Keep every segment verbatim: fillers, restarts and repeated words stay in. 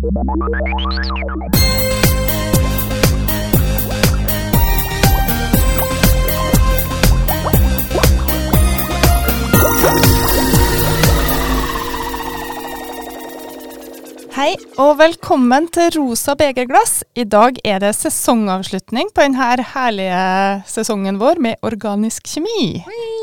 Hei, og velkommen til Rosa Begerglass. I dag er det sesongavslutning på denne herlige sesongen vår med organisk kjemi.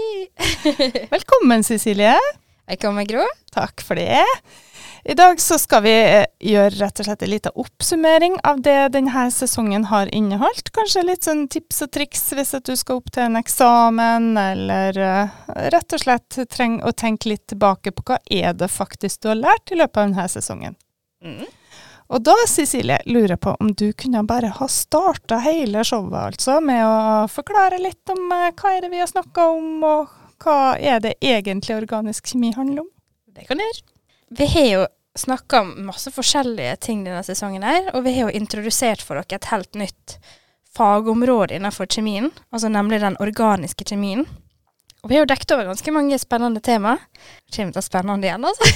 Velkommen, Cecilie. Velkommen, Gro. Takk for det. I dag så skal vi gjøre rett og slett en liten oppsummering av det denne sesongen har inneholdt. Kanskje litt sånn tips og triks hvis at du skal opp til en eksamen, eller uh, rett og slett trenger å tenke litt tilbake på hva er det faktisk du har lært i løpet av denne sesongen. Mm. Og da, Cecilie, lurer jeg på om du kunne bare ha startet hele showet altså, med å forklare litt om uh, hva er det vi har snakket om, og hva er det egentlig organisk kjemi handler om? Det kan jeg gjøre. Vi har jo snakket om masse forskjellige ting denne sesongen her, og vi har jo introdusert for dere et helt nytt fagområde innenfor kjemien, altså nemlig den organiske kjemien. Og vi har jo dekket over ganske mange spennende tema. Det kommer til å spennende igjen, altså.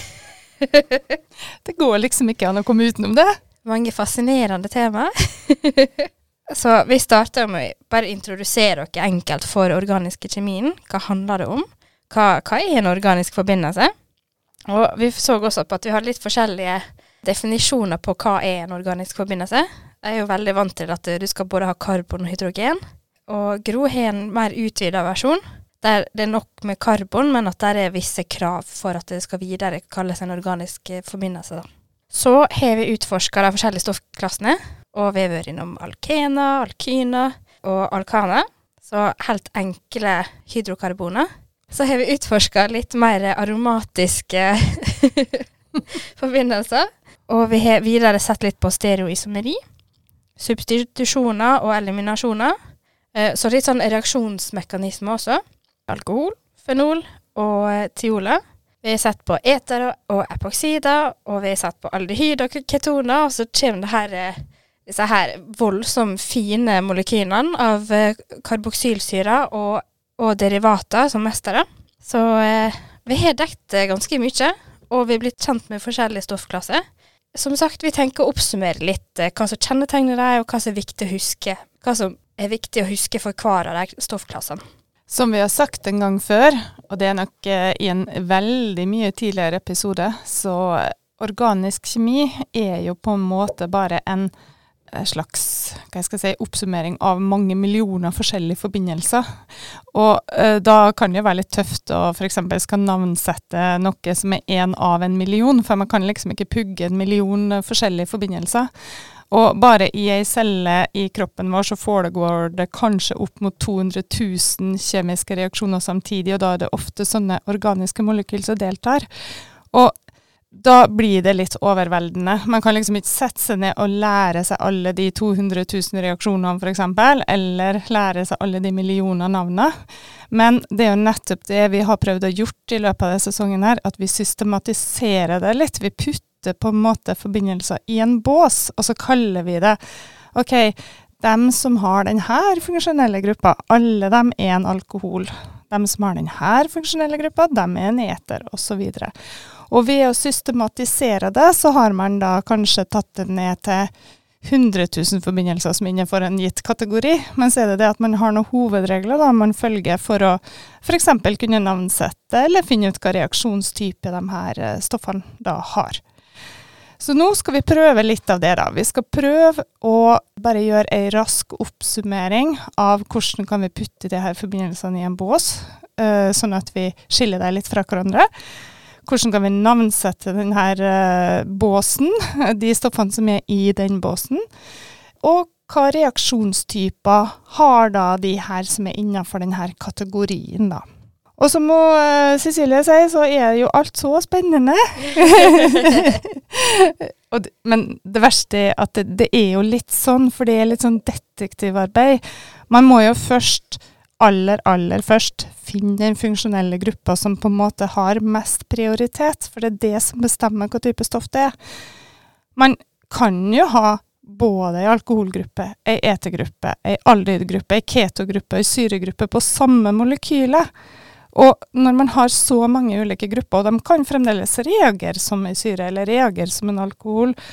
Det går liksom ikke an å komme utenom det. Mange fascinerende tema. Så vi starter med å bare introdusere dere enkelt for organiske kjemien. Hva handler det om? Hva, hva er en organisk forbindelse? Og vi så også på at vi har litt forskjellige definisjoner på hva er en organisk forbindelse. Jeg er jo veldig vant til at du skal både ha karbon og hydrogen. Og Gro har en mer utvidet versjon, der det er nok med karbon, men at det er visse krav for at det skal videre kalles en organisk forbindelse. Da. Så har vi utforsket de forskjellige stoffklassene, og vi har vært innom alkener, alkyner og alkaner, så helt enkle hydrokarboner. Så har vi utforsket litt mer aromatiske forbindelser, og vi har videre sett litt på stereoisomeri, substitusjoner og eliminasjoner, så litt sånn reaksjonsmekanisme også. Alkohol, fenol og tioler. Vi har sett på etere og epoksider, og vi har sett på aldehyd og ketoner, og så kommer det her, disse her voldsomt fine molekylene av karboksilsyre og, og derivater som mestere. Så eh, vi har dekt ganske mye, og vi har blitt kjent med forskjellige stoffklasser. Som sagt, vi tenker å oppsummere litt eh, hva som kjennetegner deg, og hva som er viktig å huske. Hva som er viktig å huske for hver av de stoffklassene. Som vi har sagt en gang før, og det er nok eh, i en veldig mye tidligere episode, så organisk kjemi er jo på en måte bare en slags hva jeg skal si, oppsummering av mange millioner forskjellige forbindelser. Og eh, da kan det jo være litt tøft å for eksempel skal navnsette noe som er en av en million, for man kan liksom ikke pugge en million forskjellige forbindelser. Og bare i en celle i kroppen vår så foregår det kanskje opp mot to hundre tusen kjemiske reaksjoner samtidig, og da er det ofte sånne organiske molekyler som deltar. Og da blir det litt overveldende. Man kan liksom ikke sette seg ned og lære seg alle de to hundre tusen reaksjonene for eksempel, eller lære seg alle de millioner navnene. Men det er jo nettopp det vi har prøvd å gjort i løpet av denne sesongen her, at vi systematiserer det litt. Vi putter på en måte forbindelser i en bås, og så kaller vi det, ok, dem som har denne funksjonelle gruppa, alle dem er en alkohol. Dem som har denne funksjonelle gruppa, dem er en eter, og så videre. Og ved å systematisere det, så har man da kanskje tatt det ned til hundre tusen forbindelser som er innenfor en gitt kategori, men så er det det at man har noen hovedregler da man følger for å for eksempel kunne navnsette eller finne ut hva reaksjonstype de her stoffene da har. Så nå skal vi prøve litt av det da. Vi skal prøve å bare gjøre en rask oppsummering av hvordan kan vi putte de her forbindelsene i en bås, uh, sånn at vi skiller dem litt fra hverandre. Hvordan kan vi navnsette denne uh, båsen, de stoffene som er i den båsen, og hva reaksjonstyper har da de her som er innenfor denne kategorien da. Og som må uh, Cecilie si, så er jo alt så spennende. Og det, men det verste er at det, det er jo litt sånn, for det er litt sånn detektivarbeid. Man må jo først, aller, aller først, finne den funksjonelle gruppa som på en måte har mest prioritet, for det er det som bestemmer hva type stoff det er. Man kan jo ha både en alkoholgruppe, en etergruppe, en aldehydgruppe, en ketogruppe, en syregruppe på samme molekyle. Og når man har så mange ulike grupper, og de kan fremdeles reagere som en syre eller reagere som en alkohol,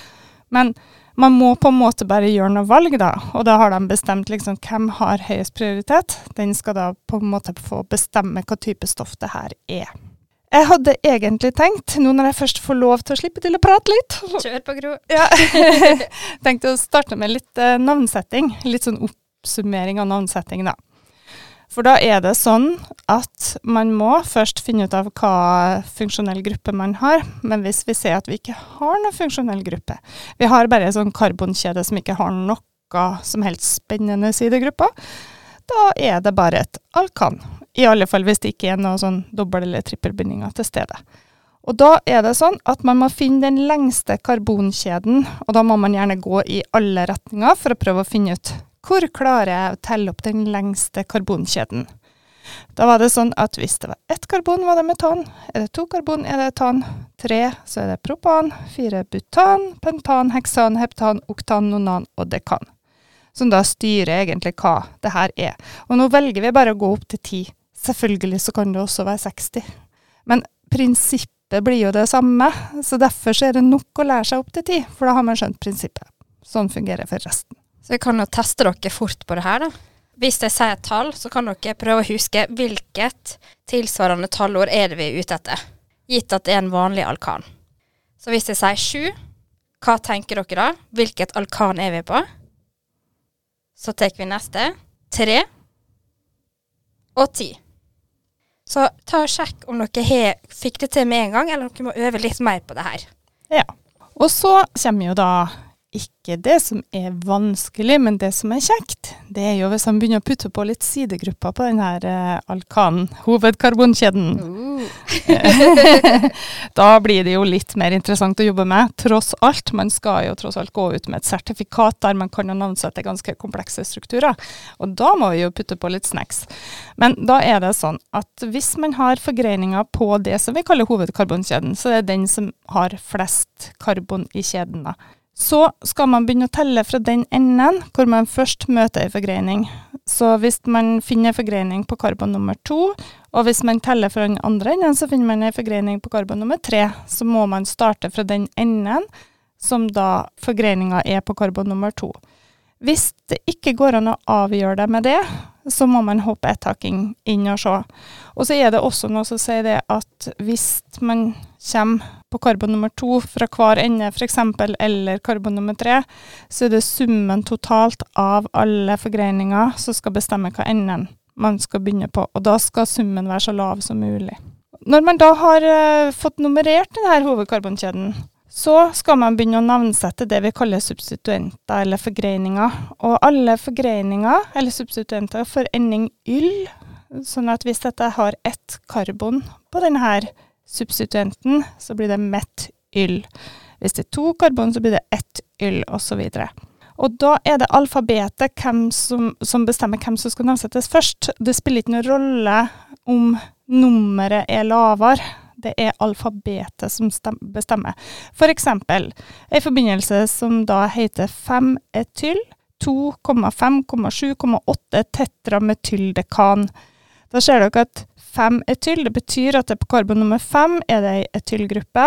Men man må på en måte bare gjøre noe valg da, og da har de bestemt liksom hvem har høyest prioritet. Den skal da på en måte få bestemme hva type stoff det her er. Jeg hadde egentlig tenkt, nå når jeg først får lov til å slippe til å prate litt. Kjør på, Gro. Ja, tenkte å starte med litt uh, navnsetting, litt sånn oppsummering av navnsetting da. For da er det sånn at man må først finne ut av hva funksjonell gruppe man har, men hvis vi ser at vi ikke har noen funksjonell gruppe, vi har bare en sånn karbonkjede som ikke har noe som helst spennende sidegrupper, da er det bare et alkan. I alle fall hvis det ikke er noen sånn dobbel- eller trippelbindinger til stede. Og da er det sånn at man må finne den lengste karbonkjeden, og da må man gjerne gå i alle retninger for å prøve å finne ut hvor klarer jeg å telle opp den lengste karbonkjeden. Da var det sånn at hvis det var ett karbon, var det metan. Er det to karbon, er det etan. Tre, så er det propan. Fire, butan, pentan, heksan, heptan, oktan, nonan og dekan. Som da styrer egentlig hva det her er. Og nå velger vi bare å gå opp til ti. Selvfølgelig så kan det også være seksti. Men prinsippet blir jo det samme, så derfor så er det nok å lære seg opp til ti, for da har man skjønt prinsippet. Sånn fungerer for resten. Så vi kan jo teste dere fort på det her da. Hvis jeg sier et tall, så kan dere prøve å huske hvilket tilsvarende tallord er det vi er ute etter, gitt at det er en vanlig alkan. Så hvis jeg sier sju, hva tenker dere da? Hvilket alkan er vi på? Så tar vi neste, tre og ti. Så ta og sjekk om dere he, fikk det til med en gang, eller dere må øve litt mer på det her. Ja, og så kommer jo da ikke det som er vanskelig, men det som er kjekt, det er jo hvis man begynner å putte på litt sidegrupper på den her uh, alkan, hovedkarbonkjeden. Uh. Da blir det jo litt mer interessant å jobbe med, tross alt. Man skal jo tross alt gå ut med et sertifikat der man kan navnsette ganske komplekse strukturer, og da må vi jo putte på litt snacks. Men da er det sånn at hvis man har forgreininger på det som vi kaller hovedkarbonkjeden, så er det den som har flest karbon i kjeden da. Så skal man begynne å telle fra den enden, hvor man først møter en forgreining. Så hvis man finner forgreining på karbon nummer to, og hvis man teller fra den andre enden, så finner man en forgreining på karbon nummer tre, så må man starte fra den enden, som da forgreininga er på karbon nummer to. Hvis det ikke går an å avgjøre det med det, så må man hoppe et hakk inn og se. Og så er det også noe som sier det at hvis man kommer på karbon nummer to fra hver ende for eksempel, eller karbon nummer tre, så er det summen totalt av alle forgreininger som skal bestemme hva enden man skal begynne på, og da skal summen være så lav som mulig. Når man da har uh, fått nummerert denne hovedkarbonkjeden, så skal man begynne å navnsette det vi kaller substituenter eller forgreininger. Og alle forgreininger eller substituenter får ending yll, sånn at hvis dette har ett karbon på denne substituenten, så blir det metyll. Hvis det er to karbon, så blir det ett yll, og så videre. Og da er det alfabetet hvem som, som bestemmer hvem som skal navnsettes først. Det spiller ikke noen rolle om nummeret er lavere. Det er alfabetet som bestemmer. For eksempel, en forbindelse som da heter fem etyl, to komma fem komma sju komma åtte tetrametyldekan. Da ser dere at fem etyl, det betyr at det på karbon nummer fem er det en etylgruppe,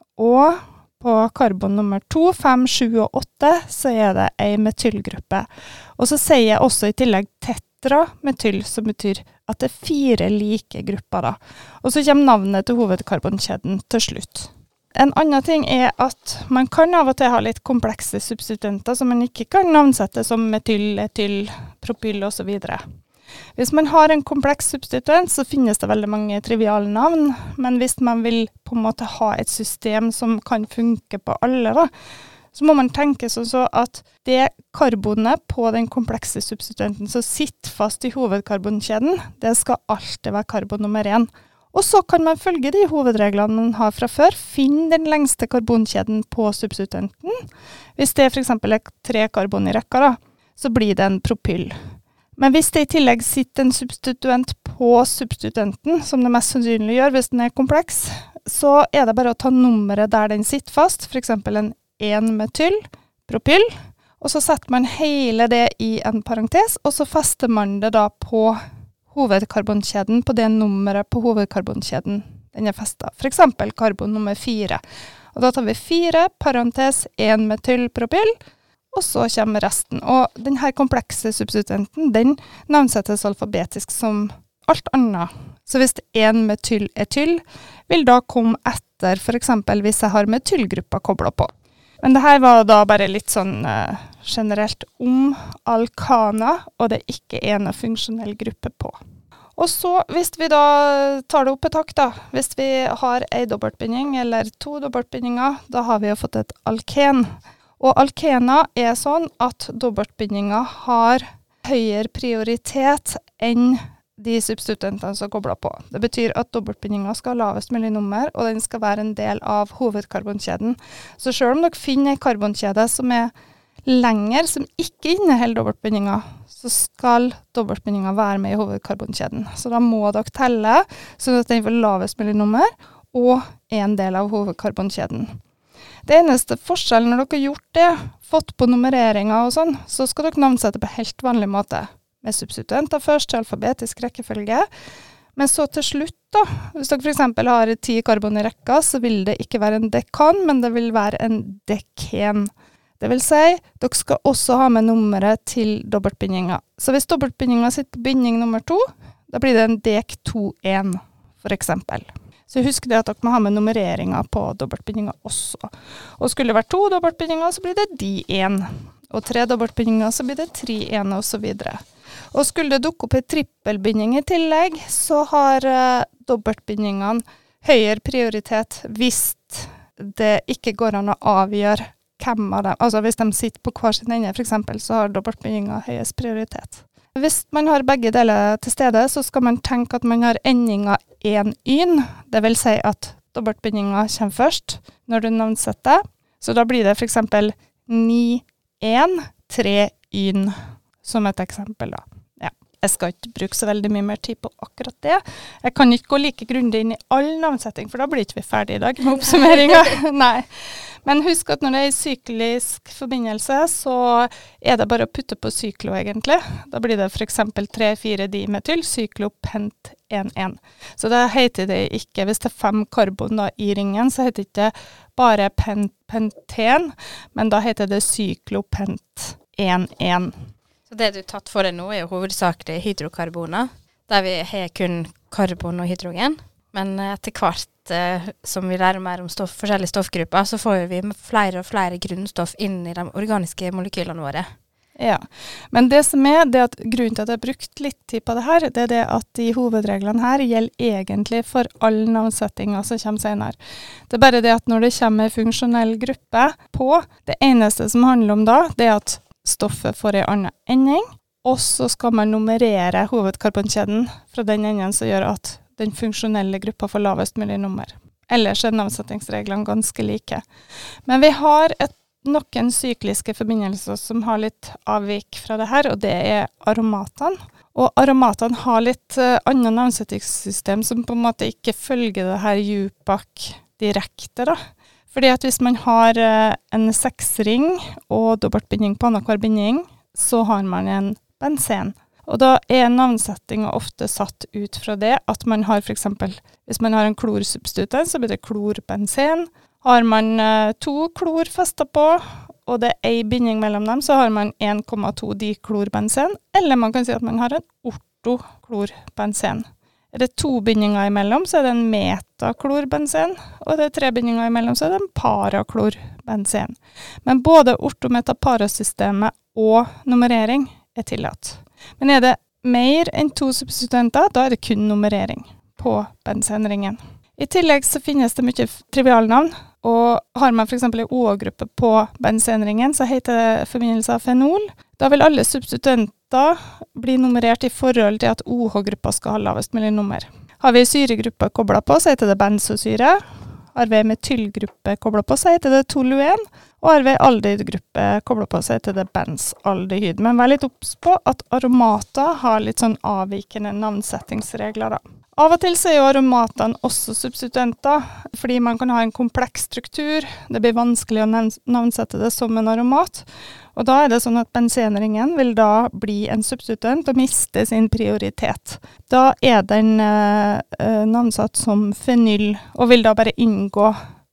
og på karbon nummer to, fem, sju og åtte så er det en metylgruppe. Og så sier jeg også i tillegg tetrametyl, som betyr at det er fire like grupper da. Og så kommer navnet til hovedkarbonkjeden til slutt. En annen ting er at man kan av og til ha litt komplekse substituenter som man ikke kan navnsette som metyl, etyl, propyl og så videre. Hvis man har en kompleks substituent, så finnes det veldig mange triviale navn, men hvis man vil på en måte ha et system som kan funke på alle da, så må man tenke sånn så at det karbonet på den komplekse substituenten som sitter fast i hovedkarbonkjeden, det skal alltid være karbon nummer én. Og så kan man følge de hovedreglene man har fra før, finne den lengste karbonkjeden på substituenten. Hvis det for eksempel er tre karbon i rekka da, så blir det en propyl. Men hvis det i tillegg sitter en substituent på substituenten, som det mest sannsynlig gjør hvis den er kompleks, så er det bare å ta nummeret der den sitter fast, for eksempel en en metyl, propyl, og så setter man hele det i en parentes, og så fester man det da på hovedkarbonkjeden, på det nummeret på hovedkarbonkjeden den er festet. For eksempel karbon nummer fire. Og da tar vi fire, parentes, en metylpropyl, og så kommer resten. Og denne komplekse substituenten, den navnsettes alfabetisk som alt annet. Så hvis en metyl-etyl vil da komme etter, for eksempel hvis jeg har metylgruppa koblet på. Men det her var da bare litt sånn uh, generelt om alkana, og det er ikke en funksjonell gruppe på. Og så, hvis vi da tar det opp et hakk da, hvis vi har en dobbeltbinding eller to dobbeltbindinger, da har vi jo fått et alken. Og alkena er sånn at dobbeltbindinger har høyere prioritet enn de substituentene som er koblet på. Det betyr at dobbeltbindingen skal ha lavest mulig nummer, og den skal være en del av hovedkarbonkjeden. Så selv om dere finner en karbonkjede som er lenger, som ikke inneholder dobbeltbindinger, så skal dobbeltbindingen være med i hovedkarbonkjeden. Så da må dere telle, sånn at den får lavest mulig nummer, og er en del av hovedkarbonkjeden. Det eneste forskjellen når dere har gjort det, fått på nummereringer og sånn, så skal dere navnsette på helt vanlig måte. Med substituenter først til alfabetisk rekkefølge. Men så til slutt da, hvis dere for eksempel har ti karbon i rekka, så vil det ikke være en dekan, men det vil være en deken. Det vil si, dere skal også ha med nummeret til dobbeltbindinga. Så hvis dobbeltbindinga sitter på binding nummer to, da blir det en dek to en, for eksempel. Så husk det at dere må ha med nummereringer på dobbeltbindinga også. Og skulle det være to dobbeltbindinger, så blir det di en. Og tre dobbeltbindinger, så blir det tri en, og så videre. Og skulle det dukke opp en trippelbinding i tillegg, så har uh, dobbeltbindingene høyere prioritet hvis det ikke går an å avgjøre hvem av dem. Altså hvis de sitter på hver sin ende, for eksempel, så har dobbeltbindingen høyest prioritet. Hvis man har begge deler til stede, så skal man tenke at man har endinga en yn. Det vil si at dobbeltbindingen kommer først når du navnsetter. Så da blir det for eksempel ni en tre yn, som et eksempel da. Ja. Jeg skal ikke bruke så veldig mye mer tid på akkurat det. Jeg kan ikke gå like grundig inn i all navnsetting, for da blir ikke vi ferdig i dag med oppsummeringen. Nei. Men husk at når det er en syklisk forbindelse, så er det bare å putte på syklo egentlig. Da blir det for eksempel tre fire dimetyl, syklopent en en. Så det heter det ikke, hvis det er fem karbon da, i ringen, så heter det ikke bare pent, penten, men da heter det syklopent en en. Så det du tatt for deg nå er jo hovedsakelig hydrokarboner, der vi har kun karbon og hydrogen. Men etter hvert eh, som vi lærer mer om stoff, forskjellige stoffgrupper, så får vi flere og flere grunnstoff inn i de organiske molekylene våre. Ja, men det som er, det at grunnen til at jeg har brukt litt tid på det her, det er det at de hovedreglene her gjelder egentlig for alle navnsettinger som kommer senere. Det er bare det at når det kommer en funksjonell gruppe på, det eneste som handler om da, det er at stoffet får en annen ending, og så skal man nummerere hovedkarbonkjeden fra den enden som gjør at den funksjonelle gruppa får lavest mulig nummer. Ellers er navnsettingsreglene ganske like. Men vi har et, noen sykliske forbindelser som har litt avvik fra det her, og det er aromatene. Og aromatene har litt uh, annet navnsettingssystem som på en måte ikke følger det her U P A C direkte da. Fordi at hvis man har uh, en seksring og dobbeltbinding på annenhver binding, så har man en bensen. Og da er navnsettingen ofte satt ut fra det at man har for eksempel, hvis man har en klorsubstituent, så blir det klorbensen. Har man uh, to klor festet på, og det er en binding mellom dem, så har man en komma to diklorbensen, eller man kan si at man har en ortoklorbensen. Er det to bindinger imellom, så er det en metaklorbensen, og det er tre bindinger imellom, så er det en paraklorbensen. Men både ortometaparasystemet og nummerering er tillatt. Men er det mer enn to substituenter, da er det kun nummerering på bensenringen. I tillegg så finnes det mye trivialnavn, og har man for eksempel en O H-gruppe på bensenringen, så heter det forbindelse av fenol. Da vil alle substituenter bli nummerert i forhold til at O H-gruppa skal ha lavest mulig nummer. Har vi syregruppe koblet på, så heter det benzosyre. Har vi metylgruppe koblet på, så heter det toluen. Og har vi aldehydgruppe koblet på, så heter det benzaldehyd. Men vær litt obs på at aromater har litt sånn avvikende navnsettingsregler da. Av og til så er jo aromatene også substituenter, fordi man kan ha en kompleks struktur. Det blir vanskelig å navnsette det som en aromat. Og da er det sånn at bensenringen vil da bli en substituent og miste sin prioritet. Da er den eh, navnsatt som fenyl, og vil da bare inngå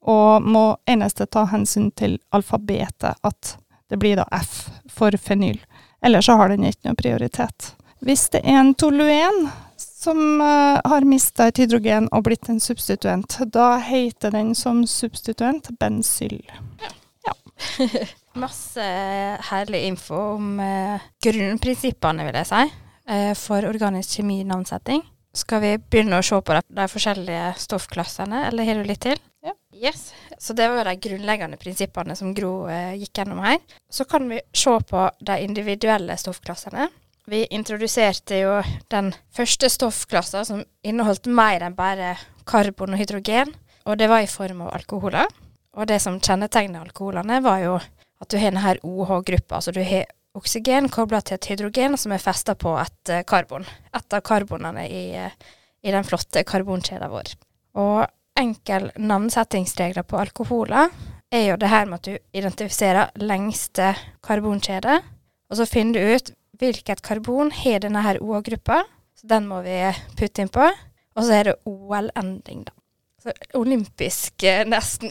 og må eneste ta hensyn til alfabetet, at det blir da F for fenyl. Ellers så har den ikke noe prioritet. Hvis det er en toluen som uh, har mistet et hydrogen og blitt en substituent, da heter den som substituent benzyl. Ja. Ja. Masse herlig info om uh, grunnprinsippene, vil jeg si, uh, for organisk kjemi-navnsetting. Skal vi begynne å se på de forskjellige stoffklassene, eller har du litt til? Ja. Yes. Så det var de grunnleggende prinsippene som Gro uh, gikk gjennom her. Så kan vi se på de individuelle stoffklassene. Vi introduserte jo den første stoffklassen som inneholdt mer enn bare karbon og hydrogen, og det var i form av alkoholer. Og det som kjennetegner alkoholene var jo at du har denne O H-gruppa, altså du har oksygen koblet til et hydrogen som er festet på et uh, karbon. Et av karbonene i, uh, i den flotte karbonkjeden vår. Og enkel navnsettingsregler på alkoholer er jo det her med at du identifiserer lengste karbonkjede, og så finner du ut hvilket karbon har denne her O H-gruppa, så den må vi putte inn på, og så er det O L-ending da. Så olympisk uh, nesten.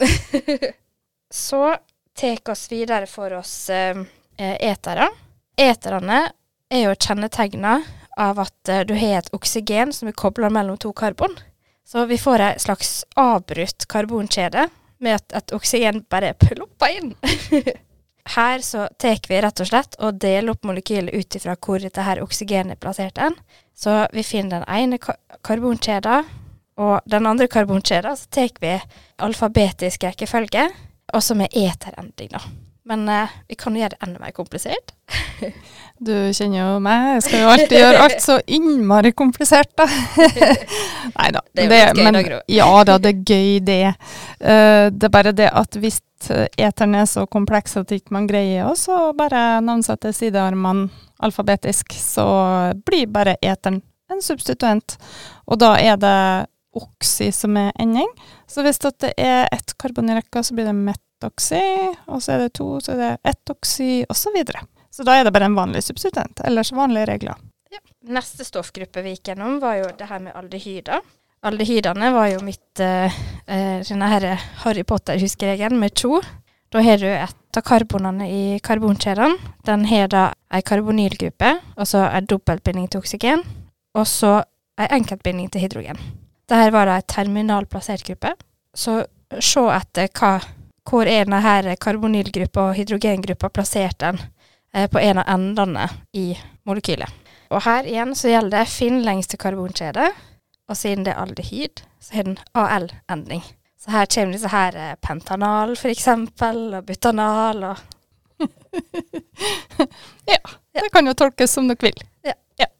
Så tek oss videre for oss uh, etere. Eterene er jo kjennetegnet av at uh, du har et oksygen som er koblet mellom to karbon. Så vi får en slags avbrutt karbonkjede med at et oksygen bare plopper inn. Her så tek vi rett og slett og deler opp molekylet ut ifra hvor dette her oksygenet er plassert den. Så vi finner den ene ka- karbonkjeden, og den andre karbonkjeden, så tek vi alfabetisk rekkefølge, og så med eterending da. Men uh, vi kan gjøre det enda mer komplisert. Du kjenner jo meg, jeg skal jo alltid gjøre alt så innmari komplisert da. Neida. Det er jo litt gøy da, Gro. Ja da, det er gøy det. Uh, det er bare det at hvis eteren er så kompleks at ikke man greier, og så bare navnsette sidearmene alfabetisk, så blir bare eteren en substituent. Og da er det oxy som er ending. Så hvis det er ett karbon i rekka, så blir det metoxy, og så er det to, så er det etoxy, og så videre. Så da er det bare en vanlig substituent, ellers vanlige regler. Ja. Neste stoffgruppe vi gikk gjennom var jo det her med aldehyder. Aldehydene var jo mitt, uh, uh, denne her Harry Potter-huskeregelen med to. Da har du et av karbonene i karbonkjeden. Den har da en karbonylgruppe, og så en dobbeltbinding til oksygen, og så en enkeltbinding til hydrogen. Dette var da en terminalplassert gruppe. Så se etter hva, hvor er denne her karbonylgruppa og hydrogengruppa plassert den eh, på en av endene i molekylet. Og her igjen så gjelder det finn lengste karbonkjede, og siden det er aldehyd, så har den A L-ending. Så her kommer disse her eh, pentanal for eksempel, og butanal, og... Ja, det kan jo tolkes som dere vil. Ja. Ja.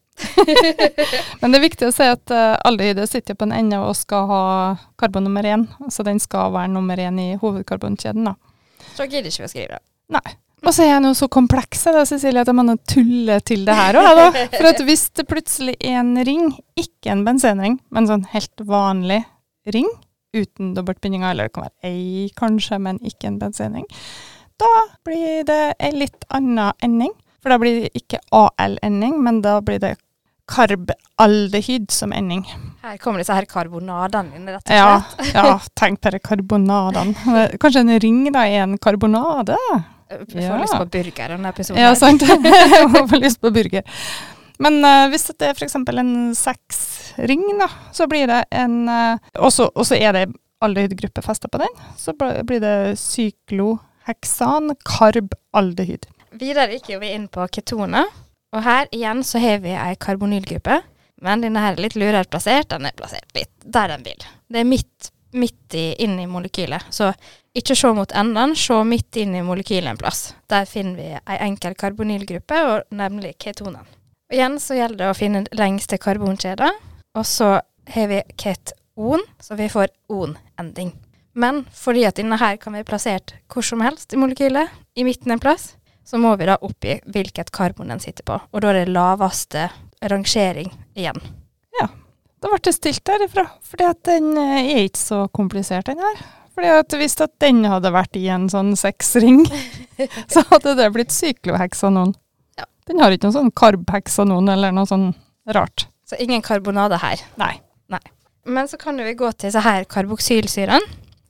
Men det er viktig å si at uh, aldehyde sitter på en ende og skal ha karbon nummer én, så den skal være nummer én i hovedkarbonkjeden da. Så gidder ikke vi å skrive det. Nei. Og så er jeg nå så komplekse da, Cecilie, at jeg må nå tulle til det her også, da. For at hvis det plutselig er en ring, ikke en bensenring, men sånn helt vanlig ring, uten dobbeltbindinger, eller det kan være ei kanskje, men ikke en bensenring, da blir det en litt annen ending. For da blir det ikke A L-ending, men da blir det karbaldehyd som ending. Her kommer disse her karbonadene inn, rett og Ja, slett. ja, tenk på det karbonadene. Kanskje en ring da er en karbonade? Jeg får Ja. lyst på burger denne episoden. Ja, sant. Jeg får lyst på burger. Men uh, hvis det er for eksempel en seksring da, så blir det en, uh, og så er det aldehydgruppe festet på den, så blir det cykloheksan karbaldehyd. Videre gikk jo vi inn på ketoner, og her igjen så har vi en karbonylgruppe, men denne her er litt lurere plassert, den er plassert litt der den vil. Det er midt, midt i, inn i molekylet, så ikke se mot enden, se midt inn i molekylet en plass. Der finner vi en enkel karbonylgruppe, og nemlig ketonen. Og igjen så gjelder det å finne lengste karbonkjede, og så har vi keton, så vi får on-ending. Men fordi at denne her kan være plassert hvor som helst i molekylet, i midten en plass, så må vi da oppgi hvilket karbon den sitter på. Og da er det laveste rangering igjen. Ja, da ble det stilt derifra, fordi at den er ikke så komplisert den her. Fordi at hvis at den hadde vært i en sånn seksring, så hadde det blitt cykloheksanon. Ja. Den har ikke noe sånn karbheksanon eller noe sånn rart. Så ingen karbonade her. Nei. Nei. Men så kan vi gå til så her karboksylsyren.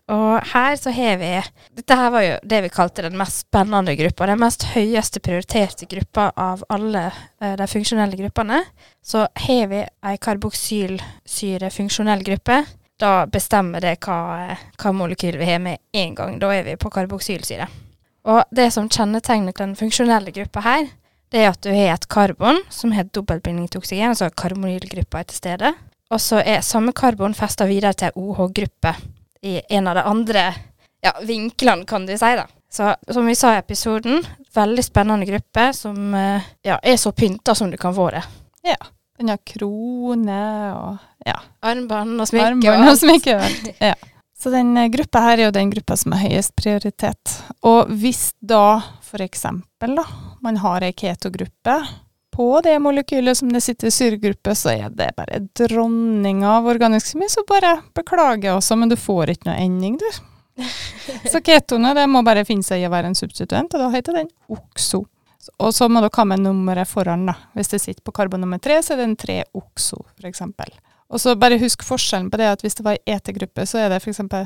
Og her så har vi, dette her var jo det vi kalte den mest spennende gruppa, den mest høyeste prioriterte gruppa av alle eh, de funksjonelle gruppene. Så har vi en karboksilsyre-funksjonell gruppe. Da bestemmer det hva, hva molekyl vi har med en gang. Da er vi på karboksilsyre. Og det som kjennetegner den funksjonelle gruppa her, det er at du har et karbon som har dobbeltbinding til oksygen, altså karbonylgruppa er til stede. Og så er samme karbon festet videre til O H-gruppe i en av de andre ja, vinklene, kan du si da. Så som vi sa i episoden, veldig spennende gruppe som ja, er så pyntet som du kan få det. Ja, den har krone og ja. Armbånd og smykke. Armbånd og smykke, ja. Så den gruppa her er jo den gruppa som har høyest prioritet. Og hvis da, for eksempel da, man har en ketogruppe, på det molekylet som det sitter i syregruppe, så er det bare dronning av organisk kjemi, så bare beklager også, men du får ikke noe ending, du. Så ketone, det må bare finne seg i å være en substituent, og da heter den okso. Og så må du ha med nummeret foran da. Hvis det sitter på karbon nummer tre, så er det en tre okso, for eksempel. Og så bare husk forskjellen på det, at hvis det var en etegruppe, så er det for eksempel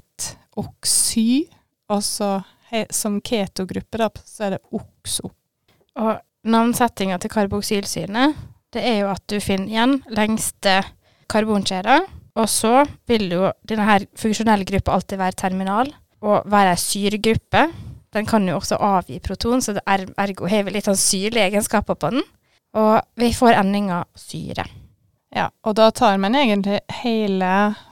metoxy, og så som ketogruppe da, så er det okso. Og navnsettingen til karboksilsyrene, det er jo at du finner igjen lengste karbonkjeder, og så vil jo denne her funksjonelle gruppa alltid være terminal, og være en syregruppe. Den kan jo også avgi proton, så det er, ergo har vi litt sånn syrlige egenskaper på den, og vi får endinga syre. Ja, og da tar man egentlig hele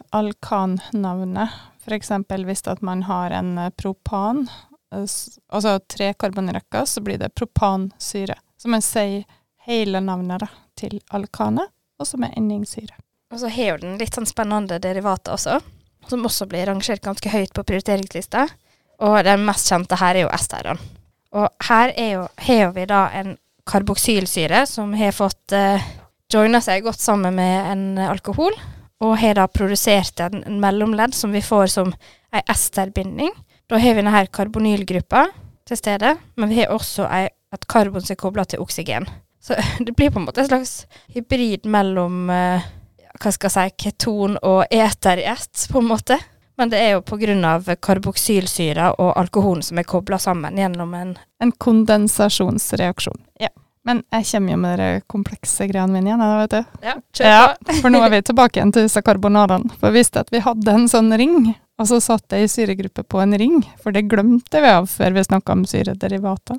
alkannavnet, for eksempel hvis at man har en propan, altså tre karbonrekker, så blir det propansyre. Så man sier hele navnet da, til alkane, og så med endingsyre. Og så har jo den litt sånn spennende derivater også, som også blir rangert ganske høyt på prioriteringslista. Og den mest kjente her er jo esteron. Og her er jo, har vi da en karboksilsyre som har fått eh, joina seg godt sammen med en alkohol, og har da produsert en, en mellomledd som vi får som en esterbinding. Da har vi denne her karbonylgruppa til stede, men vi har også en, et karbon som er koblet til oksygen. Så det blir på en måte en slags hybrid mellom, eh, hva skal jeg si, keton og eter i ett, på en måte. Men det er jo på grunn av karboksilsyre og alkoholen som er koblet sammen gjennom en... En kondensasjonsreaksjon. Ja. Men jeg kommer jo med de komplekse greiene mine igjen, da, vet du. Ja, kjør på. Ja, for nå er vi tilbake igjen til disse karbonadene. For jeg visste at vi hadde en sånn ring, og så satt jeg i syregruppe på en ring, for det glemte vi av før vi snakket om syrederivater.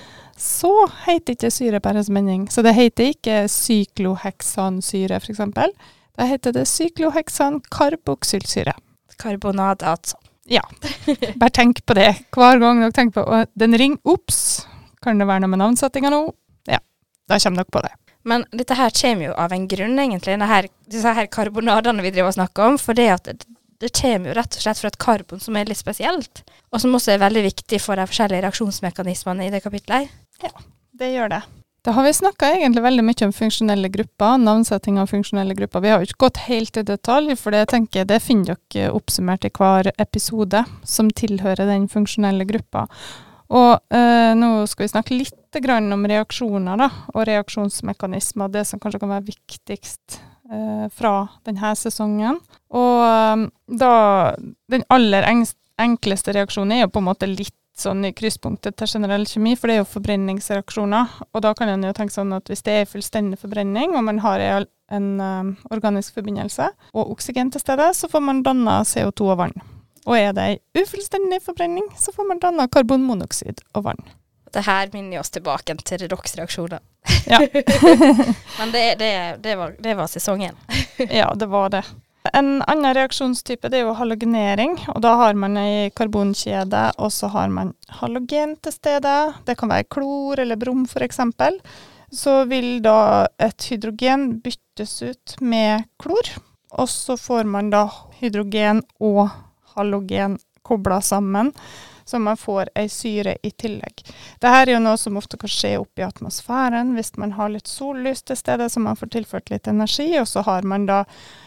Så heter ikke syre bare som ending. Så det heter ikke sykloheksansyre, for eksempel. Da heter det sykloheksan karboksilsyre. Karbonade, altså. Ja, bare tenk på det. Hver gang dere tenker på den ring, ups, kan det være noe med navnsettingen nå? Ja, da kommer dere på det. Men dette her kommer jo av en grunn, egentlig, her, disse her karbonadene vi driver og snakker om, for det at det, det kommer jo rett og slett fra et karbon som er litt spesielt, og som også er veldig viktig for de forskjellige reaksjonsmekanismene i det kapitlet. Ja, det gjør det. Da har vi snakket egentlig veldig mye om funksjonelle grupper, navnsetting av funksjonelle grupper. Vi har jo ikke gått helt i detalj, for det tenker jeg, det finner dere oppsummert i hver episode som tilhører den funksjonelle gruppa. Og eh, nå skal vi snakke litt grann om reaksjoner da, og reaksjonsmekanismer, det som kanskje kan være viktigst eh, fra denne sesongen. Og eh, da, den aller enkleste reaksjonen er jo på en måte litt sånn i krysspunktet til generell kjemi, for det er jo forbrenningsreaksjoner. Og da kan en jo tenke sånn at hvis det er fullstendig forbrenning, og man har en, en um, organisk forbindelse, og oksygen til stedet, så får man dannet C O to og vann. Og er det en ufullstendig forbrenning, så får man dannet karbonmonoksid og vann. Det her minner oss tilbake til redoxreaksjoner. Ja. Men det, det, det, var, det var sesongen. Ja, det var det. En annen reaksjonstype det er jo halogenering, og da har man en karbonkjede, og så har man halogen til stedet. Det kan være klor eller brom for eksempel. Så vil da et hydrogen byttes ut med klor, og så får man da hydrogen og halogen koblet sammen, så man får en syre i tillegg. Dette er jo noe som ofte kan skje opp i atmosfæren, hvis man har litt sollys til stedet, så man får tilført litt energi, og så har man da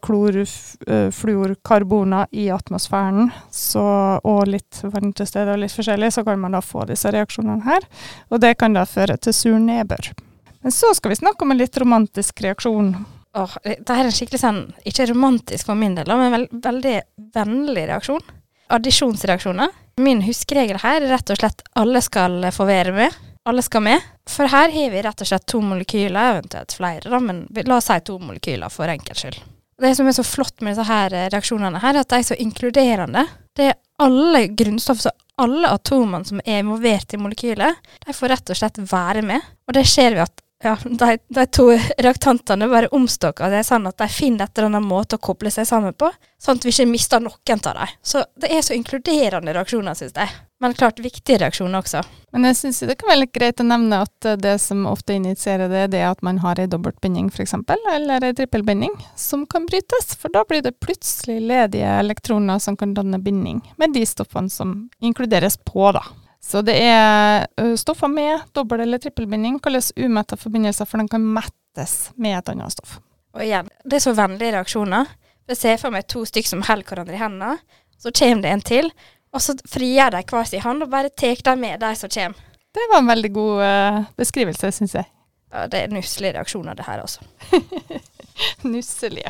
klorfluorkarboner i atmosfæren, så, og litt vann til stedet og litt forskjellig, så kan man da få disse reaksjonene her, og det kan da føre til sur nedbør. Men så skal vi snakke om en litt romantisk reaksjon. Åh, det er en skikkelig sånn, ikke romantisk for min del, men veld, veldig vennlig reaksjon. Addisjonsreaksjoner. Min huskeregel her er rett og slett alle skal få være med. Alle skal med. For her har vi rett og slett to molekyler, eventuelt flere, da, men la oss si to molekyler for enkelt skyld. Det som er så flott med disse her reaksjonene her, er at de er så inkluderende. Det er alle grunnstoff, så alle atomene som er involvert i molekylet, de får rett og slett være med. Og det skjer ved at ja, de, de to reaktantene bare omstokker. Det er sånn at de finner et eller annet måte å koble seg sammen på, sånn at vi ikke mister noen av dem. Så det er så inkluderende reaksjoner, synes jeg. Men klart viktige reaksjoner også. Men jeg synes det kan være litt greit å nevne at det som ofte initierer det, det er at man har en dobbeltbinding for eksempel, eller en trippelbinding, som kan brytes, for da blir det plutselig ledige elektroner som kan danne binding med de stoffene som inkluderes på da. Så det er stoffer med dobbelt- eller trippelbinding, kalles umettet forbindelser, for den kan mettes med et annet stoff. Og igjen, det er så vennlige reaksjoner. Jeg ser for meg to stykker som holder hverandre i hendene, så kommer det en til, og så frier de hver sin hand og bare tek de med de som kommer. Det var en veldig god uh, beskrivelse, synes jeg. Ja, det er nusselige reaksjoner det her også. Nusselige.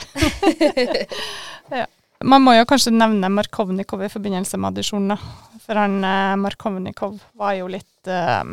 Ja. Man må jo kanskje nevne Markovnikov i forbindelse med addisjonen, for han eh, Markovnikov var jo litt eh,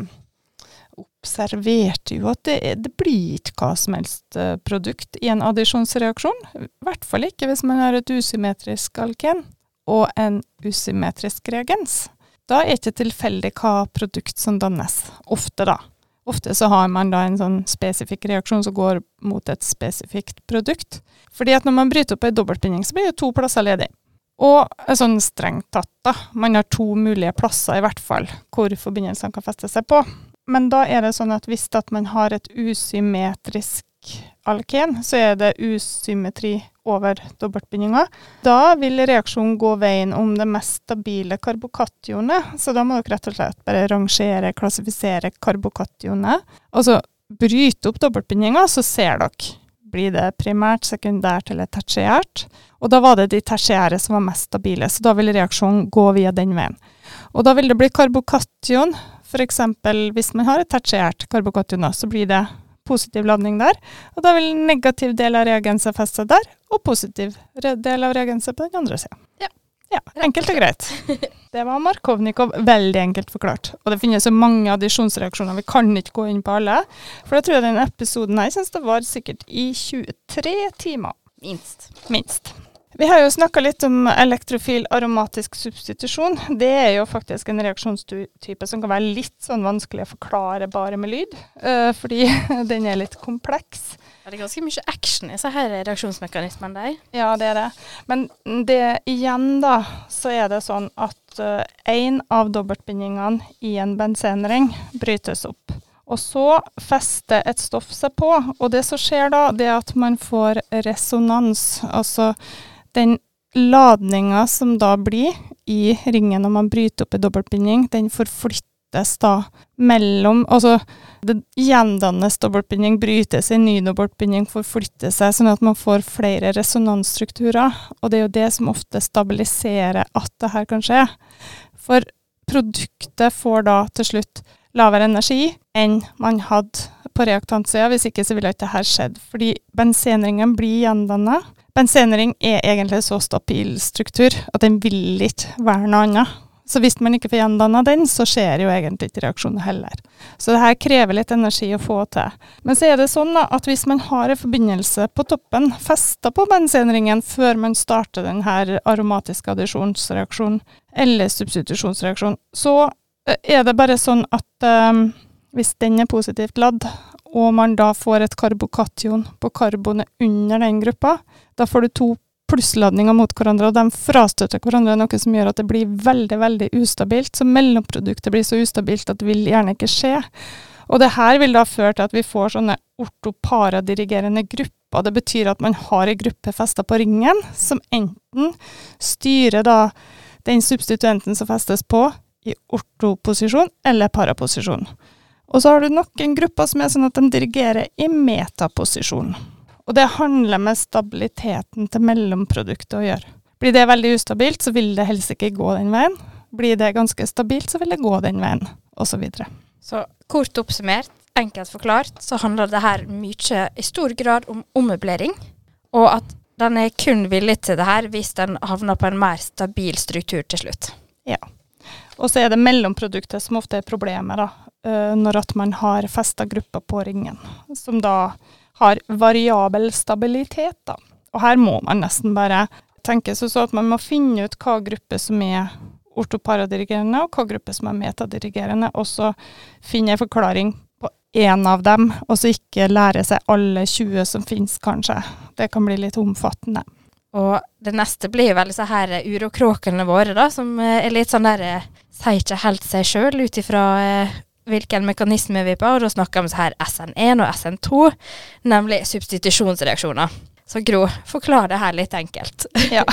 observerte jo at det, det blir ikke hva som helst eh, produkt i en addisjonsreaksjon, i hvert fall ikke hvis man har et usymmetrisk alken og en usymmetrisk reagens. Da er det ikke tilfeldig hva produkt som dannes, ofte da. Ofte så har man da en sånn spesifikk reaksjon som går mot et spesifikt produkt. Fordi at når man bryter opp en dobbeltbinding, så blir det to plasser ledig. Og sånn strengt tatt da, man har to mulige plasser i hvert fall, hvor forbindelsene kan feste seg på. Men da er det sånn at hvis at man har et usymmetrisk alken, så er det usymmetri over dobbeltbindinga. Da vil reaksjonen gå veien om det mest stabile karbokationet, så da må dere rett og slett bare rangere, klassifisere karbokationet. Og så bryte opp dobbeltbindinga, så ser dere, blir det primært, sekundært eller tertiært. Og da var det de tertiære som var mest stabile, så da vil reaksjonen gå via den veien. Og da vil det bli karbokation, for eksempel hvis man har et tertiært karbokation, så blir det positiv ladning der, og da vil negativ del av reagenset feste der, og positiv del av reagenset på den andre siden. Ja. Ja, enkelt og greit. Det var Markovnikov veldig enkelt forklart. Og det finnes jo mange addisjonsreaksjoner, vi kan ikke gå inn på alle, for da tror jeg den episoden her, jeg synes det var sikkert i tjuetre timer. Minst. Minst. Vi har jo snakket litt om elektrofil aromatisk substitusjon. Det er jo faktisk en reaksjonstype som kan være litt sånn vanskelig å forklare bare med lyd, uh, fordi den er litt kompleks. Ja, det er ganske mye action i så her reaksjonsmekanismen der. Ja, det er det. Men det igjen da, så er det sånn at uh, en av dobbeltbindingene i en bensenring brytes opp. Og så fester et stoff seg på, og det som skjer da, det er at man får resonans, altså den ladningen som da blir i ringen når man bryter opp en dobbeltbinding, den forflyttes da mellom, altså det gjendannes dobbeltbinding, brytes en ny dobbeltbinding, forflytter seg, sånn at man får flere resonansstrukturer, og det er jo det som ofte stabiliserer at det her kan skje. For produktet får da til slutt lavere energi enn man hadde på reaktantsida, hvis ikke så ville ikke dette skjedd, fordi bensenringen blir gjendannet. Bensenring er egentlig så stabil struktur at den vil ikke være noe annet. Så hvis man ikke får gjendannet den, så skjer jo egentlig ikke reaksjonen heller. Så det her krever litt energi å få til. Men så er det sånn da, at hvis man har en forbindelse på toppen, festet på bensenringen før man starter den her aromatiske addisjonsreaksjonen eller substitusjonsreaksjonen, så er det bare sånn at um, hvis den er positivt ladd, og man da får et karbokation på karbonet under den gruppa, da får du to plussladninger mot hverandre, og de frastøter hverandre, noe som gjør at det blir veldig, veldig ustabilt. Så mellomproduktet blir så ustabilt at det vil gjerne ikke skje. Og det her vil da føre til at vi får sånne ortoparadirigerende grupper. Det betyr at man har en gruppe festet på ringen, som enten styrer da den substituenten som festes på i ortoposisjon eller paraposisjon. Og så har du nok en gruppe som er sånn at de dirigerer i metaposisjon. Og det handler med stabiliteten til mellomproduktet å gjøre. Blir det veldig ustabilt, så vil det helst ikke gå den veien. Blir det ganske stabilt, så vil det gå den veien, og så videre. Så kort oppsummert, enkelt forklart, så handler det her mye i stor grad om ommøblering, og at den er kun villig til det her hvis den havner på en mer stabil struktur til slutt. Ja. Og så er det mellomproduktet som ofte er problemet da, når at man har festet grupper på ringen, som da har variabel stabilitet da. Og her må man nesten bare tenke seg så at man må finne ut hva gruppe som er ortoparadirigerende, og hva gruppe som er metadirigerende, og så finne en forklaring på en av dem, og så ikke lære seg alle tjue som finnes kanskje. Det kan bli litt omfattende. Og det neste blir vel så her urokråkene våre da, som er litt sånn der, sier ikke helt seg selv ut ifra eh, hvilken mekanisme vi er på, og da snakker vi så her S N én og S N to, nemlig substitusjonsreaksjoner. Så Gro, forklar det her litt enkelt. Ja,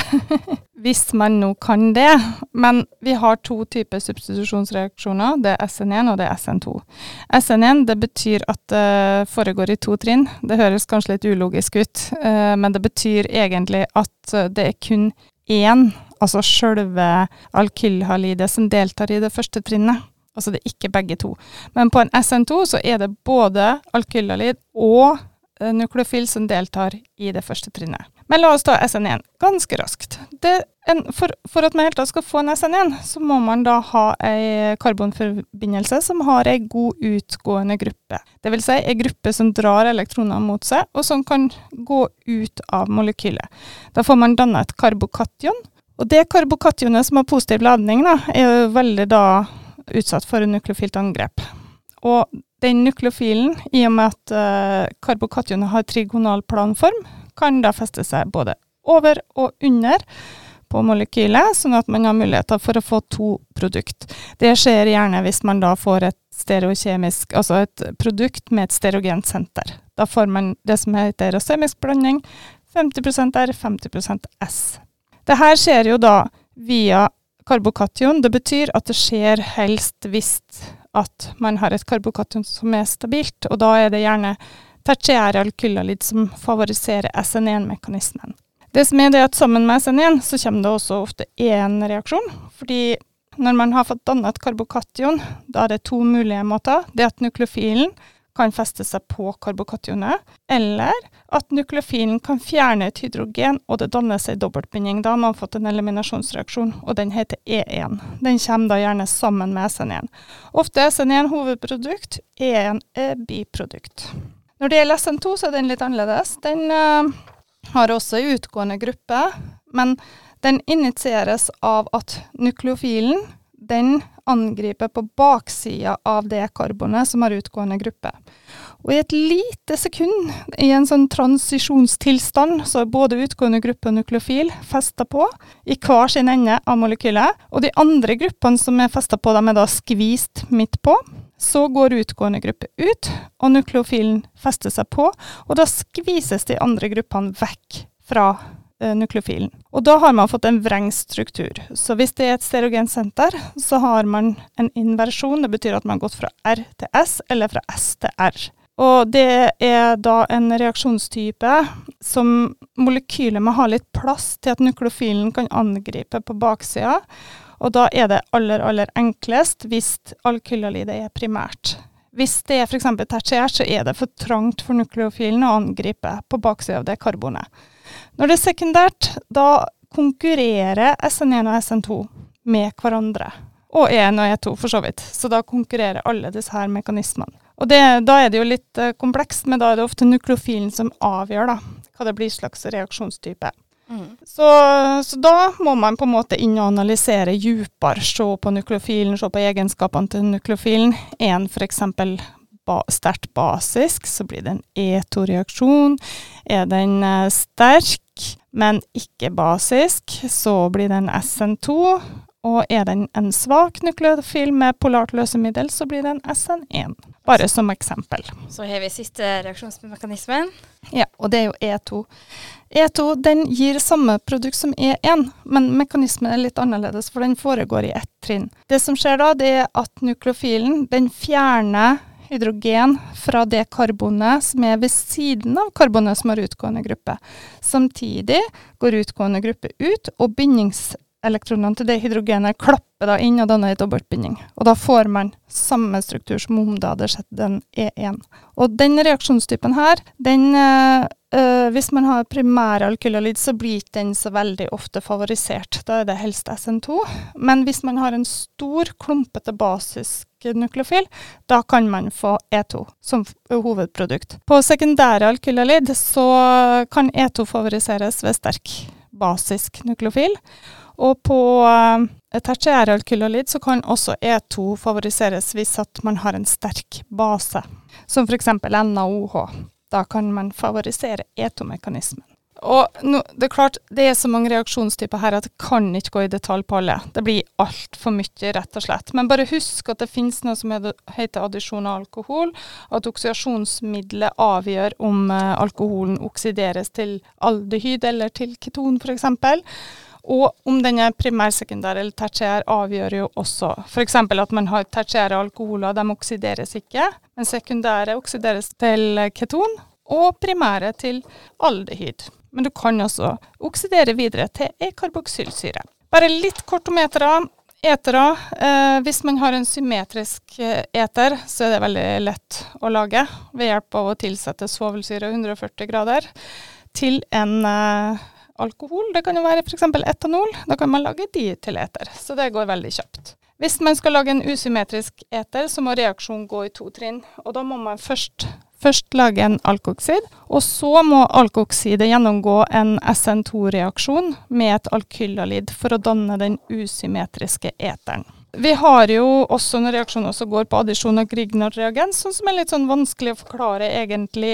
hvis man nå kan det, men vi har to typer substitusjonsreaksjoner, det er S N én og det er S N to. S N én, det betyr at det foregår i to trinn. Det høres kanskje litt ulogisk ut, men det betyr egentlig at det er kun én, altså selve alkylhalidet som deltar i det første trinnet. Altså det er ikke begge to. Men på en S N to så er det både alkylhalid og nukleofil som deltar i det første trinnet. Men la oss ta S N én ganske raskt. Det en, for, for at man helt tatt skal få en S N én, så må man da ha en karbonforbindelse som har en god utgående gruppe. Det vil si en gruppe som drar elektroner mot seg, og som kan gå ut av molekylet. Da får man dannet et karbokation, og det karbokationet som har positiv ladning da, er jo veldig da utsatt for en nukleofilt angrep. Og den nukleofilen, i og med at uh, karbokationet har trigonal planform, kan da feste seg både over og under på molekylet, sånn at man har muligheter for å få to produkt. Det skjer gjerne hvis man da får et stereokjemisk, altså et produkt med et stereogent senter. Da får man det som heter racemisk blanding, femti prosent R, femti prosent S. Det her skjer jo da via karbokation. Det betyr at det skjer helst hvis at man har et karbokation som er stabilt, og da er det gjerne tertiære alkylhalid som favoriserer S N én-mekanismen. Det som er det at sammen med S N én så kommer det også ofte en reaksjon, fordi når man har fått dannet et karbokation, da er det to mulige måter. Det at nukleofilen kan feste seg på karbokationet, eller at nukleofilen kan fjerne et hydrogen, og det danner seg dobbeltbinding. Da har man fått en eliminasjonsreaksjon, og den heter E én. Den kommer da gjerne sammen med S N én. Ofte er S N én hovedprodukt, E én er biprodukt. Når det gjelder S N to, så er den litt annerledes. Den uh, har også en utgående gruppe, men den initieres av at nukleofilen, den angriper på baksida av det karbonet som har utgående gruppe. Og i et lite sekund, i en sånn transisjonstilstand, så er både utgående gruppe og nukleofil festet på i hver sin ende av molekylet, og de andre gruppene som er festet på, de er da skvist midt på. Så går utgående gruppe ut, og nukleofilen fester seg på, og da skvises de andre gruppene vekk fra nukleofilen. Og da har man fått en vrengstruktur. Så hvis det er et stereogent senter, så har man en inversjon. Det betyr at man har gått fra R til S, eller fra S til R. Og det er da en reaksjonstype som molekylet må ha litt plass til at nukleofilen kan angripe på baksida. Og da er det aller, aller enklest hvis alkylhalidet er primært. Hvis det er for eksempel tertiært, så er det for trangt for nukleofilen å angripe på baksida av det karbonet. Når det er sekundært, da konkurrerer S N én og S N to med hverandre. Og E én og E to for så vidt. Så da konkurrerer alle disse her mekanismene. Og det, da er det jo litt uh, komplekst, men da er det ofte nukleofilen som avgjør da, hva det blir slags reaksjonstype. Mm. Så, så da må man på en måte inn og analysere djupere, se på nukleofilen, se på egenskapene til nukleofilen. En for eksempel ba, sterkt basisk, så blir det en E to-reaksjon. Er den uh, sterk, men ikke basisk, så blir det en S N to. Og er den en svak nukleofil med polart løsemiddel, så blir det en S N én. Bare som eksempel. Så har vi siste reaksjonsmekanismen. Ja, og det er jo E to. E to, den gir samme produkt som E én, men mekanismen er litt annerledes, for den foregår i ett trinn. Det som skjer da, det er at nukleofilen, den fjerner hydrogen fra det karbonet som er ved siden av karbonet som har utgående gruppe. Samtidig går utgående gruppe ut, og bindings elektronene til det hydrogenet klapper da inn og danner en dobbeltbinding. Og da får man samme struktur som om det hadde skjedd en E én. Og den reaksjonstypen her, den, øh, hvis man har primær alkylolid, så blir den så veldig ofte favorisert. Da er det helst S N to. Men hvis man har en stor, klumpete basisk nukleofil, da kan man få E to som hovedprodukt. På sekundære alkylolid så kan E to favoriseres ved sterk basisk nukleofil. Og på uh, tertiær alkylolid så kan også E to favoriseres hvis at man har en sterk base, som for eksempel N A O H. Da kan man favorisere E to-mekanismen. Og no, det er klart, det er så mange reaksjonstyper her at det kan ikke gå i detalj på alle. Det blir alt for mye, rett og slett. Men bare husk at det finnes noe som heter addisjon av alkohol, at oksidasjonsmiddelet avgjør om uh, alkoholen oksideres til aldehyd eller til keton, for eksempel. Og om den er primær, sekundær eller tertiær avgjør jo også. For eksempel at man har tertiære alkoholer, de oksideres ikke, men sekundære oksideres til keton, og primære til aldehyd. Men du kan også oksidere videre til e-karboksylsyre. Bare litt kort om etera. Etera, eh, hvis man har en symmetrisk eter, så er det veldig lett å lage ved hjelp av å tilsette svovelsyre hundre og førti grader til en eh, alkohol. Det kan jo være for eksempel etanol. Da kan man lage de til eter, så det går veldig kjapt. Hvis man skal lage en usymmetrisk eter, så må reaksjonen gå i to trinn, og da må man først Først lage en alkoxid, og så må alkoxidet gjennomgå en S N to-reaksjon med et alkylolid for å danne den usymmetriske eteren. Vi har jo også noen reaksjoner som går på addisjon og Grignard-reagens, som er litt sånn vanskelig å forklare egentlig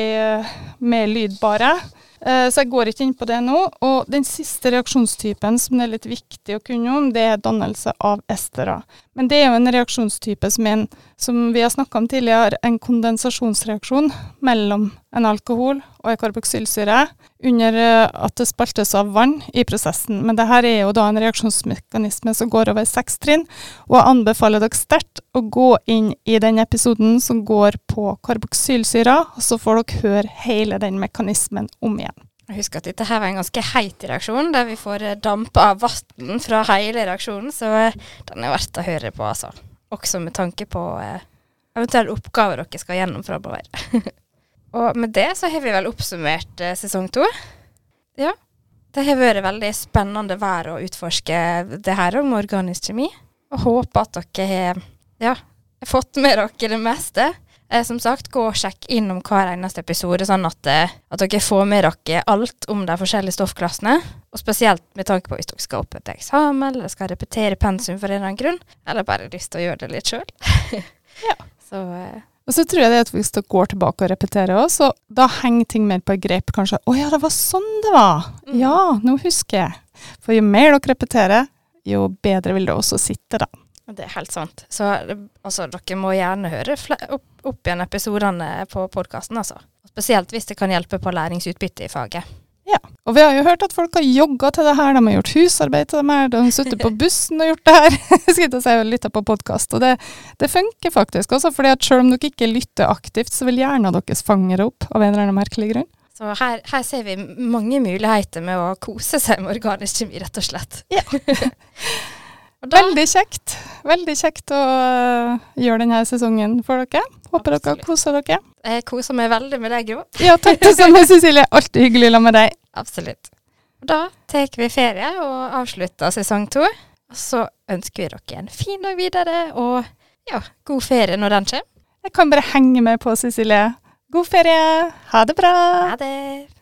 med lyd bare. Så jeg går ikke inn på det nå. Og den siste reaksjonstypen som er litt viktig å kunne om, det er dannelse av estera. Men det er jo en reaksjonstype som, en, som vi har snakket om tidligere, en kondensasjonsreaksjon mellom en alkohol og en karboksilsyre under at det spaltes av vann i prosessen. Men dette er jo da en reaksjonsmekanisme som går over seks trinn, og jeg anbefaler dere sterkt å gå inn i den episoden som går på karboksilsyre, og så får dere høre hele den mekanismen om igjen. Jeg husker at dette her var en ganske heit reaksjon, der vi får damp av vatten fra hele reaksjonen, så den er verdt å høre på, altså. Også med tanke på eh, eventuelle oppgaver dere skal gjennom fremover. Og med det så har vi vel oppsummert eh, sesong to. Ja, det har vært veldig spennende vær å utforske det her om organisk kjemi, og håper at dere har, ja, har fått med dere det meste. Eh, som sagt, gå og sjekk innom hver eneste episode, sånn at, eh, at dere får med dere alt om de forskjellige stoffklassene, og spesielt med tanke på hvis dere skal opp et eksamen, eller skal repetere pensum for en eller annen grunn, eller bare lyst til å gjøre det litt selv. Ja. Så, eh. Og så tror jeg det at hvis dere går tilbake og repeterer også, så da henger ting mer på grep, kanskje. Å ja, det var sånn det var! Mm. Ja, nå husker jeg. For jo mer dere repeterer, jo bedre vil det også sitte da. Det er helt sant. Så altså, dere må gjerne høre opp, opp igjen episodene på podcasten, altså. Spesielt hvis det kan hjelpe på læringsutbytte i faget. Ja, og vi har jo hørt at folk har jogget til det her, de har gjort husarbeid til det her, de har suttet på bussen og gjort det her. Jeg skal ikke si og lytte på podcast, og det, det funker faktisk også, fordi at selv om dere ikke lytter aktivt, så vil gjerne deres fanger opp av en eller annen merkelig grunn. Så her, her ser vi mange muligheter med å kose seg med organisk kjemi, rett og slett. Ja. Da, veldig kjekt. Veldig kjekt å uh, gjøre denne sesongen for dere. Håper absolutt. Dere koser dere. Jeg koser meg veldig med deg, Gro. Ja, takk det samme, Cecilie. Alltid hyggelig å la med deg. Absolutt. Og da tar vi ferie og avslutter sesong to. Og så ønsker vi dere en fin dag videre, og ja, god ferie når den kommer. Jeg kan bare henge med på, Cecilie. God ferie. Ha det bra. Ha det.